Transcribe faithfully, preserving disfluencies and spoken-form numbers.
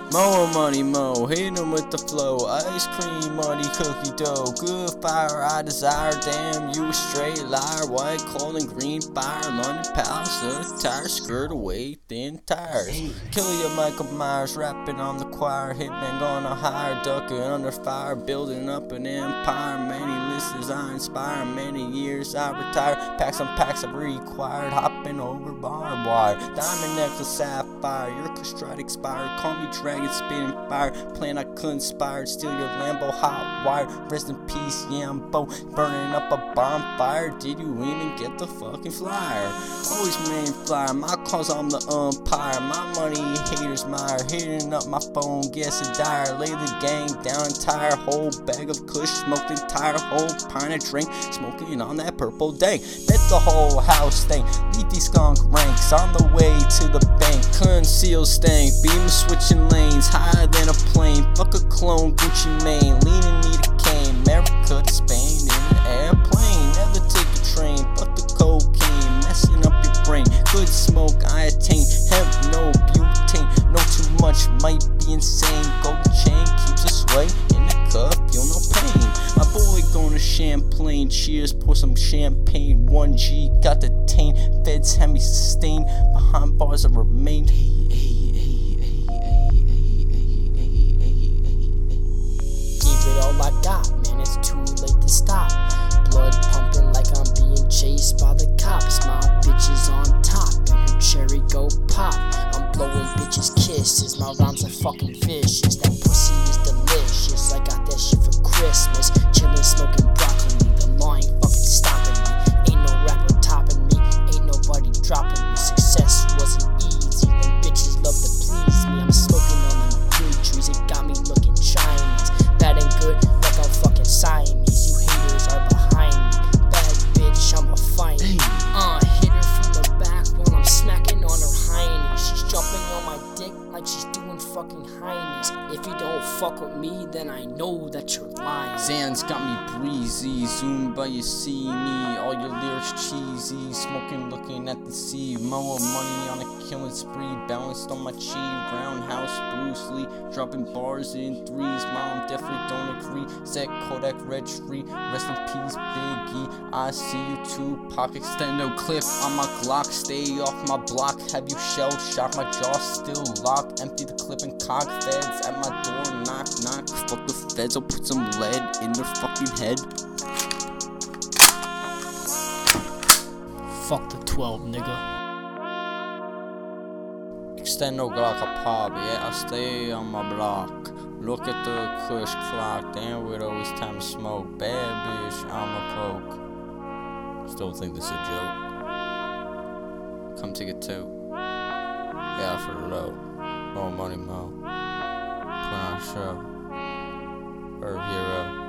Mo money mo, hit him with the flow. Ice cream, money, cookie dough. Good fire I desire, damn you a straight liar. White cold and green fire, London palace, a tire skirt away, thin tires. Kill you Michael Myers, rapping on the choir. Hitman gonna hire, ducking under fire. Building up an empire, many listeners I inspire. Many years I retire, packs on packs I've required. Hopping over barbed wire, diamond necklace, sapphire. Your castrate expired, call me dragon, spitting fire. Plan I couldn't inspire, steal your Lambo, hot wire. Rest in peace, yeah I'm Bo, burning up a bonfire. Did you even get the fucking flyer? Always main flyer, my cause I'm the umpire. My money haters mire, hitting up my phone, guess a dire. Lay the gang down, entire whole bag of kush, smoked entire whole pint of drink, smoking on that purple dank. Bet the whole house stank, leave these skunk ranks on the way to the bank. Conceal stank, beam switching lanes, higher than a plane. Fuck a clone, Gucci Mane, leaning need a cane. America to Spain in an airplane, never take a train. Fuck the cocaine, messing up your brain. Good smoke I attain, hemp no butane. No too much might be insane. Gold chain keeps us sway in the cup, feel no pain. My boy going to Champlain, cheers, pour some champagne. one G got detained, feds had me sustained. Behind bars I remained. All I got, man, it's too late to stop. Blood pumping like I'm being chased by the cops. My bitch is on top and her cherry go pop. I'm blowing bitches kisses, my rhymes are fucking vicious. That pussy is delicious, I got that shit for Christmas. Chillin' smoking broccoli, the law ain't fucking stopping me. Ain't no rapper topping me, ain't nobody dropping me. Success wasn't easy, them bitches love to please me. I'm smoking on them green trees, it got me looking Chinese. Bad and good, like I'm fucking Siamese. You haters are behind me. Bad bitch, I'ma find me. Uh, hit her from the back while I'm smacking on her hiney. She's jumping on my dick like she's doing fucking heinies. If you don't fuck with me, then I know that you're lying. Zan's got me breezy, zoom but you see me. All your lyrics cheesy, smoking looking at the sea. More money on a killing spree, balanced on my chi. Roundhouse Bruce Lee, dropping bars in threes. Mom definitely don't agree. Zach Kodak Red Tree, rest in peace Biggie. I see you too, pocket extendo clip on my Glock. Stay off my block, have you shell shocked? My jaw still locked, empty the clip and cock. Feds at my door, knock knock. Fuck the feds, I'll put some lead in their fucking head. Fuck the twelve, nigga. Extendo Glock a pop, yeah, I stay on my block. Look at the kush clock, damn it always time to smoke. Bad bitch, I'm a poke. Still think this is a joke. Come take it too. Yeah, for the low. More money, mo. Put on a show. Herb Hero.